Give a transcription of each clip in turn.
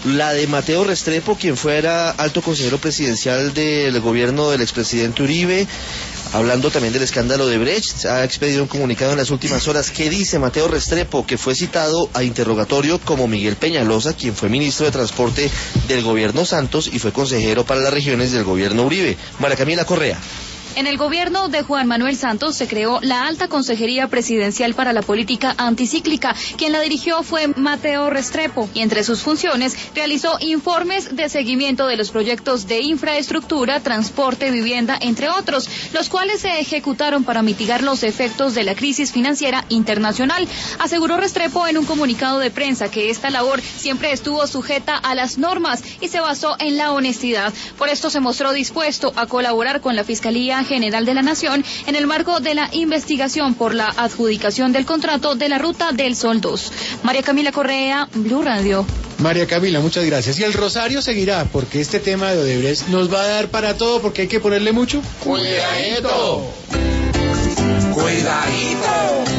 La de Mateo Restrepo, quien fuera alto consejero presidencial del gobierno del expresidente Uribe, hablando también del escándalo de Brecht, ha expedido un comunicado en las últimas horas. ¿Qué dice Mateo Restrepo, que fue citado a interrogatorio como Miguel Peñalosa, quien fue ministro de Transporte del gobierno Santos y fue consejero para las regiones del gobierno Uribe? María Camila Correa. En el gobierno de Juan Manuel Santos se creó la Alta Consejería Presidencial para la Política Anticíclica. Quien la dirigió fue Mateo Restrepo y entre sus funciones realizó informes de seguimiento de los proyectos de infraestructura, transporte, vivienda, entre otros, los cuales se ejecutaron para mitigar los efectos de la crisis financiera internacional. Aseguró Restrepo en un comunicado de prensa que esta labor siempre estuvo sujeta a las normas y se basó en la honestidad. Por esto se mostró dispuesto a colaborar con la Fiscalía General de la Nación en el marco de la investigación por la adjudicación del contrato de la Ruta del Sol 2. María Camila Correa, Blue Radio. María Camila, muchas gracias. Y el Rosario seguirá, porque este tema de Odebrecht nos va a dar para todo, porque hay que ponerle mucho cuidadito. Cuidadito.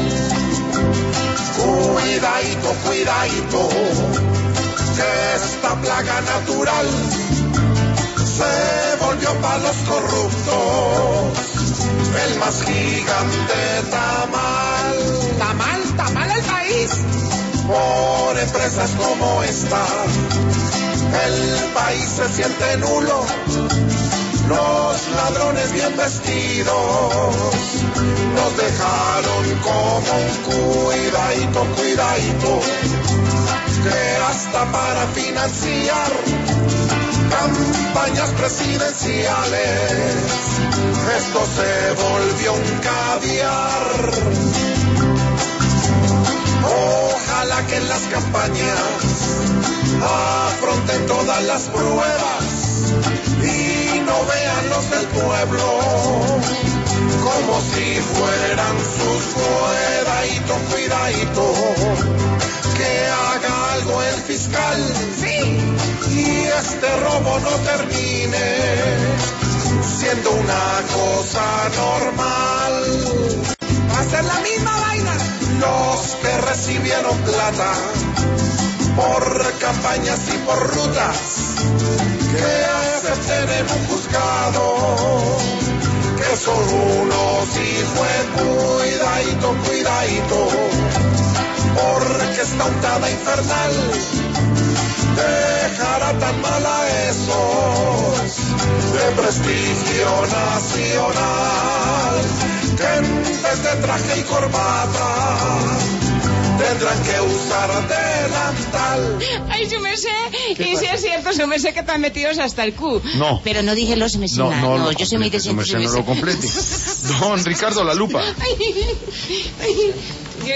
Cuidadito, cuidadito. Que esta plaga natural se volvió para los corruptos el más gigante tamal. Tamal el país. Por empresas como esta, el país se siente nulo. Los ladrones bien vestidos nos dejaron como un cuidadito, que hasta para financiar campañas presidenciales esto se volvió un caviar. Ojalá que en las campañas afronten todas las pruebas y no vean los del pueblo como si fueran sus cuidadito, que haga algo el fiscal. Sí. Y este robo no termine siendo una cosa normal. Va a ser la misma vaina. Los que recibieron plata por campañas y por rutas, que acepten en un juzgado que son unos hijos de cuidadito, porque esta untada infernal dejará tan mal a esos de prestigio nacional, que en vez de traje y corbata tendrán que usar delantal. Ay, su merced, y si es cierto, su merced, que están metidos hasta el Q. No. Pero no dije los merced. No, yo soy muy decente. No lo complete. Don Ricardo La Lupa. Ay.